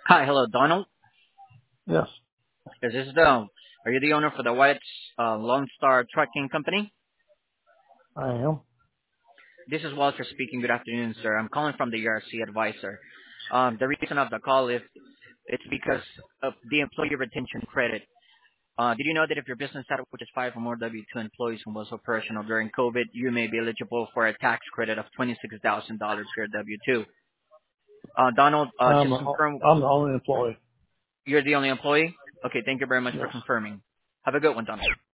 Hi, hello, Donald. Yes, Is this the? Are you the owner for the White Lone Star Trucking Company? I am. This is Walter speaking. Good afternoon, sir. I'm calling from the ERC Advisor. The reason of the call is it's because of the employee retention credit. Did you know that if your business had which is 5 or more W-2 employees and was operational during COVID, you may be eligible for a tax credit of $26,000 per W-2? Donald, I'm just the, confirm I'm the only employee. you're the only employee. Okay, thank you very much for Yes. confirming. Have a good one, Donald.